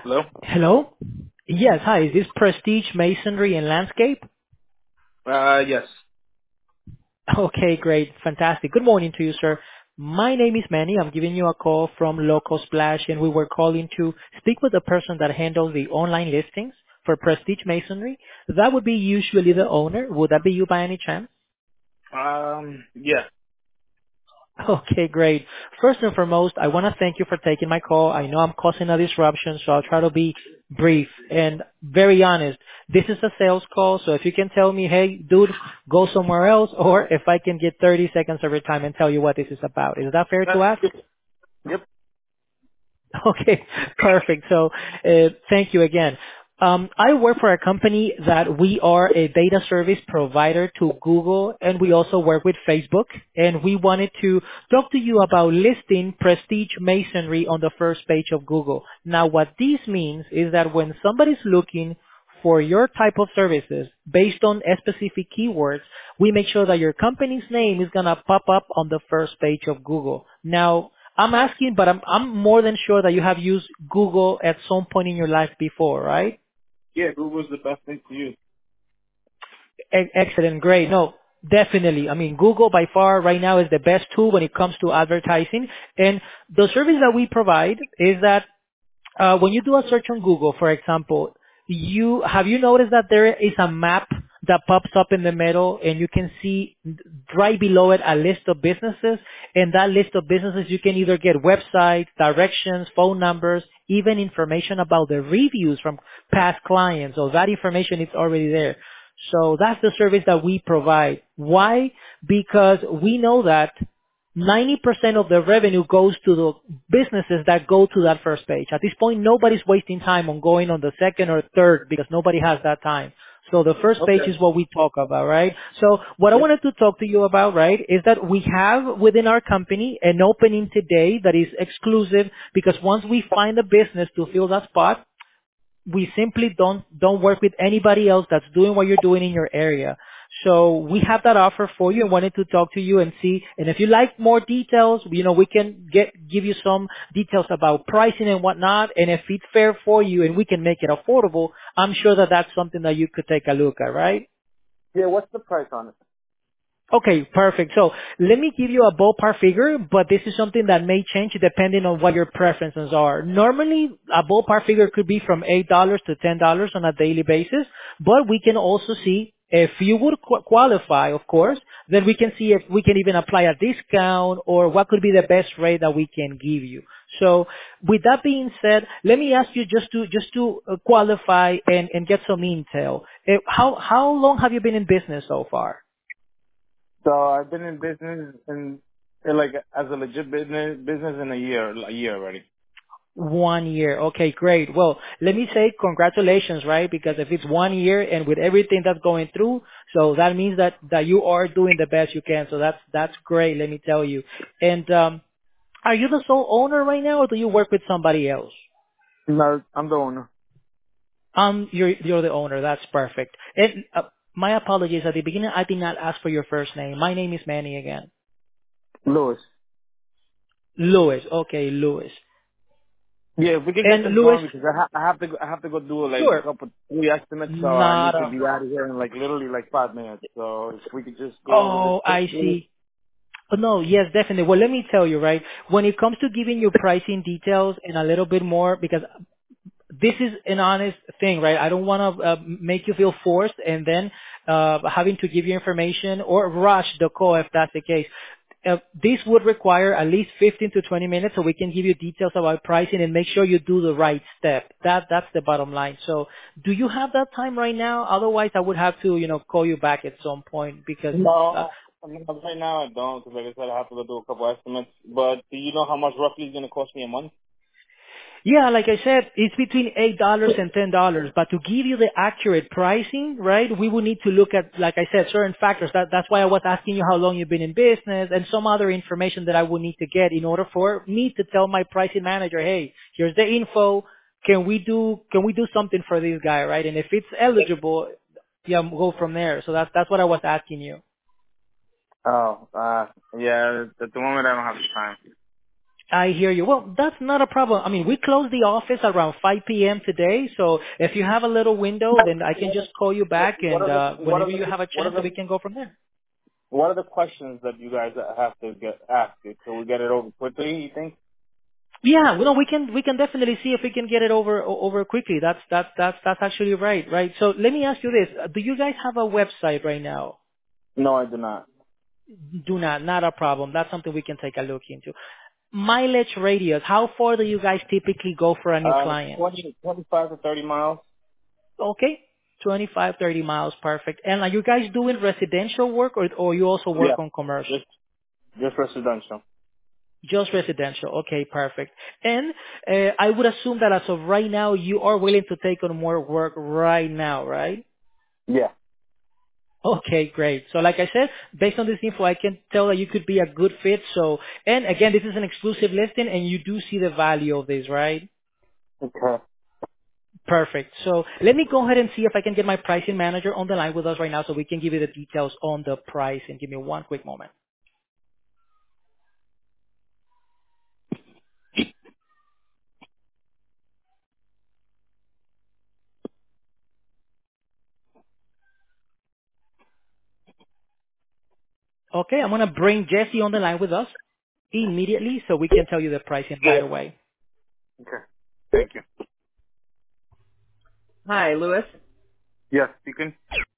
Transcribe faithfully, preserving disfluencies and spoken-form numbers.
Hello? Hello? Yes, hi. Is this Prestige Masonry and Landscape? Uh, yes. Okay, great. Fantastic. Good morning to you, sir. My name is Manny. I'm giving you a call from Local Splash, and we were calling to speak with the person that handles the online listings for Prestige Masonry. That would be usually the owner. Would that be you by any chance? Um, yeah. Okay, great. First and foremost, I want to thank you for taking my call. I know I'm causing a disruption, so I'll try to be brief and very honest. This is a sales call, so if you can tell me, hey, dude, go somewhere else, or if I can get thirty seconds of your time and tell you what this is about. Is that fair Uh, to ask? yep. Okay, perfect. So, uh, thank you again. Um, I work for a company that we are a data service provider to Google, and we also work with Facebook. And we wanted to talk to you about listing Prestige Masonry on the first page of Google. Now, what this means is that when somebody's looking for your type of services based on a specific keywords, we make sure that your company's name is going to pop up on the first page of Google. Now, I'm asking, but I'm, I'm more than sure that you have used Google at some point in your life before, right? Yeah, Google's the best thing to use. E- excellent, great. No, definitely. I mean, Google by far right now is the best tool when it comes to advertising. And the service that we provide is that Uh, when you do a search on Google, for example, you have you noticed that there is a map that pops up in the middle, and you can see right below it a list of businesses, and that list of businesses you can either get websites, directions, phone numbers, even information about the reviews from past clients. So that information is already there. So that's the service that we provide. Why? Because we know that ninety percent of the revenue goes to the businesses that go to that first page. At this point, nobody's wasting time on going on the second or third because nobody has that time. So the first page Okay. is what we talk about, right? So what I Yep. wanted to talk to you about, right, is that we have within our company an opening today that is exclusive because once we find a business to fill that spot, we simply don't don't work with anybody else that's doing what you're doing in your area. So we have that offer for you and wanted to talk to you and see. And if you like more details, you know, we can get give you some details about pricing and whatnot. And if it's fair for you and we can make it affordable, I'm sure that that's something that you could take a look at, right? Yeah, what's the price on it? Okay, perfect. So let me give you a ballpark figure, but this is something that may change depending on what your preferences are. Normally, a ballpark figure could be from eight dollars to ten dollars on a daily basis, but we can also see if you would qu- qualify, of course, then we can see if we can even apply a discount or what could be the best rate that we can give you. So with that being said, let me ask you just to, just to uh, qualify and, and get some intel. Uh, How, how long have you been in business so far? So I've been in business in, in like as a legit business business in a year, a year already. One year. Okay, great. Well, let me say congratulations, right? Because if it's one year and with everything that's going through, so that means that, that you are doing the best you can. So that's, that's great, let me tell you. And, um, are you the sole owner right now or do you work with somebody else? No, I'm the owner. Um, you're, you're the owner. That's perfect. And, uh, my apologies. At the beginning, I did not ask for your first name. My name is Manny again. Lewis. Louis. Okay, Louis. Yeah, if we could get And this Louis, going because I, ha- I have to go, I have to go do like a sure. couple three estimates, so I Not need to a, be out of here in like literally like five minutes. So if we could just go over this oh, I quickly. see. Oh, no, yes, definitely. Well, let me tell you, right, when it comes to giving you pricing details and a little bit more, because this is an honest thing, right? I don't want to uh, make you feel forced and then uh, having to give you information or rush the call if that's the case. Uh, this would require at least fifteen to twenty minutes so we can give you details about pricing and make sure you do the right step. That, that's the bottom line. So do you have that time right now? Otherwise, I would have to, you know, call you back at some point because uh, No, I mean, right now I don't, because like I said, I have to go do a couple estimates. But do you know how much roughly it's going to cost me a month? yeah, like I said, it's between eight dollars and ten dollars. But to give you the accurate pricing, right, we would need to look at, like I said, certain factors. That, that's why I was asking you how long you've been in business and some other information that I would need to get in order for me to tell my pricing manager, hey, here's the info. Can we do, can we do something for this guy, right? And if it's eligible, yeah, go from there. So that's, that's what I was asking you. Oh, uh, yeah, at the moment I don't have the time. I hear you. Well, that's not a problem. I mean, we close the office around five p.m. today, so if you have a little window, then I can just call you What, back, what and are the uh, what whenever are the you have a what are chance, we the can go from there. what are the questions that you guys have to get asked? Can we get it over quickly? You think? Yeah, well, no, we can we can definitely see if we can get it over o- over quickly. That's that's that's that's actually right, right. So let me ask you this: Uh, Do you guys have a website right now? No, I do not. Do not, not a problem. That's something we can take a look into. Mileage radius. How far do you guys typically go for a new Uh, client? twenty, twenty-five to thirty miles. Okay, twenty-five, thirty miles, perfect. And are you guys doing residential work, or or you also Yeah, work on commercial? just just residential. Just residential. Okay, perfect. And uh, I would assume that as of right now, you are willing to take on more work right now, right? Yeah. Okay, great. So like I said, based on this info, I can tell that you could be a good fit. So, and again, this is an exclusive listing and you do see the value of this, right? Okay. Perfect. So let me go ahead and see if I can get my pricing manager on the line with us right now so we can give you the details on the price, and give me one quick moment. Okay, I'm going to bring Jesse on the line with us immediately so we can tell you the pricing Yeah. right away. Okay. Thank you. Hi, Louis. Yes, you can.